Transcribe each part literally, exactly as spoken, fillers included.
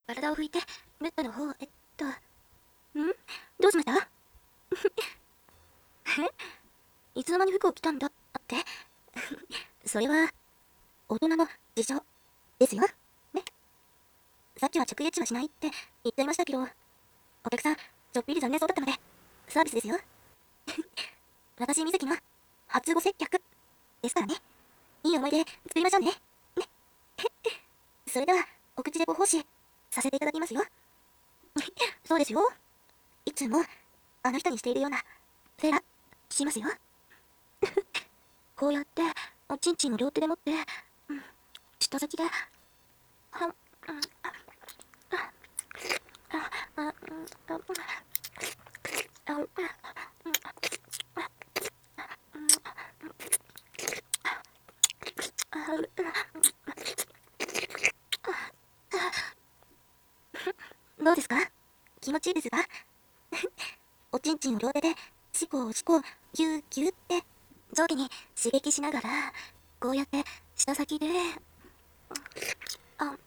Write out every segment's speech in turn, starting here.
体を拭いて、ベッドの方、えっと、んどうしましたえいつの間に服を着たんだって。それは、大人の事情ですよ。ね。さっきは着エッチはしないって言っていましたけど、お客さん、ちょっぴり残念そうだったので、サービスですよ。私、みずきの初ご接客ですからね。いい思い出作りましょうね。ね。それでは、お口でご奉仕させていただきますよ。そうですよ。いつも、あの人にしているような、フェラ、しますよ。こうやって、おちんちんを両手で持って、うん、舌先で、はん、うん、あ、あ、あ、うん、あ、あ、どうですか？気持ちいいですか？おちんちんを両手で、シコシコ、ギューギューって、上下に刺激しながら、こうやって舌先で、あ、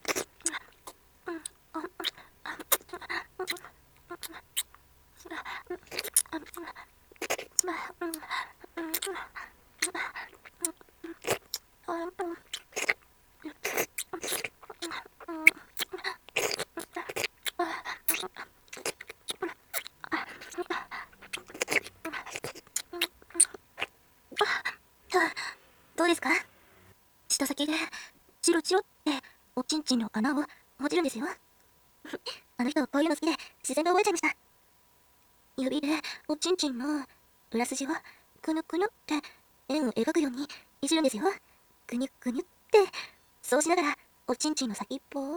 どうですか？舌先で、チロチロって、おちんちんの穴をほじるんですよ。あの人、こういうの好きで、自然と覚えちゃいました。指で、おちんちんの裏筋を、くぬくぬって、円を描くように、いじるんですよ。くにゅくにゅって、そうしながら、おちんちんの先っぽを、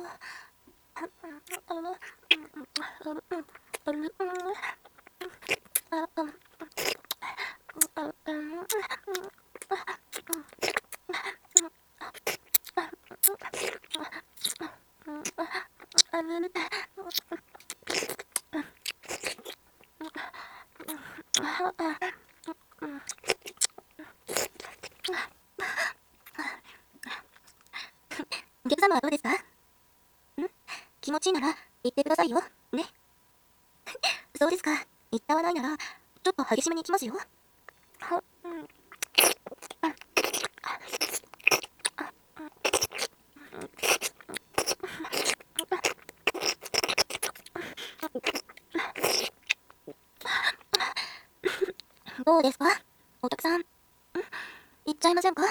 お客様はどうですか？ん気持ちいいなら、言ってくださいよ。ね。そうですか。言ったわないなら、ちょっと激しめに行きますよ。どうですか？お客さん、行っちゃいませんか？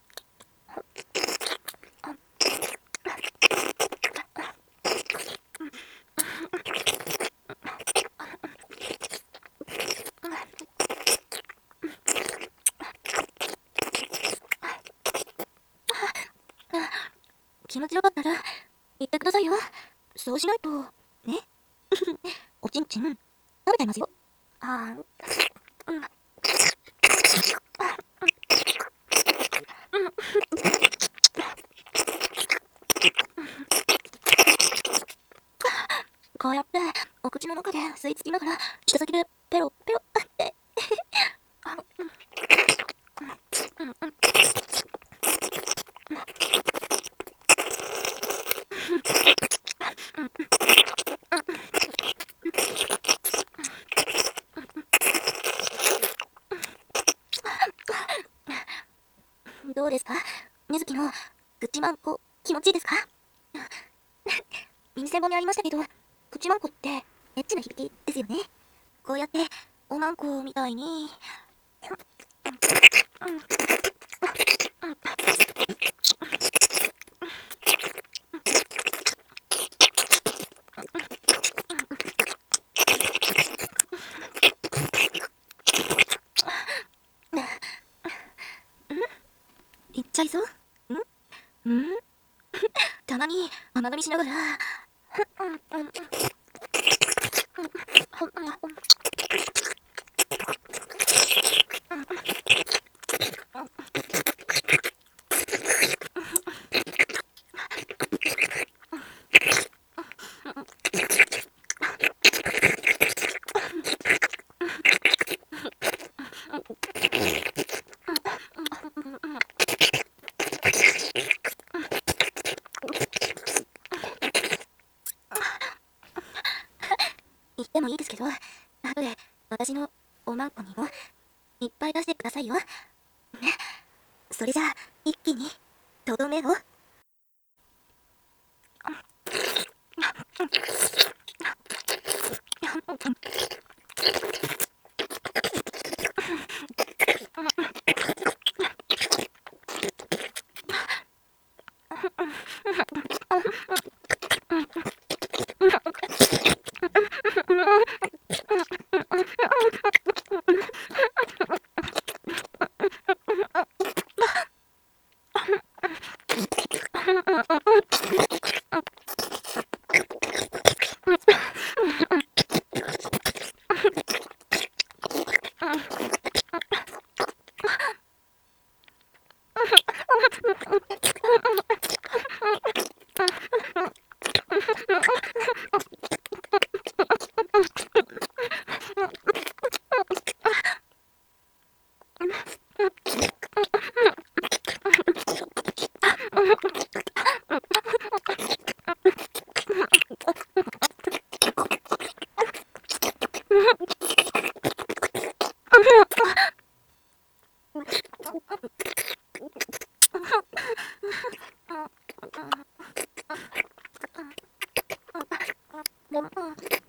気持ちよかったら、言ってくださいよ。そうしないと、ね。おちんちん、食べちゃいますよ。あー、うん、こうやって、お口の中で吸い付きながら、舌先でペロペロって、どうですか？みずきの、口まんこ、気持ちいいですか？耳栓もにありましたけど、口まんこって、エッチな響きですよね。こうやって、おまんこみたいに、いっちゃいそう。んんたまに、甘噛みしながら、 もいいですけど、後で私のおまんこにもいっぱい出してくださいよ。ね。それじゃあ、一気に、とどめを。うん。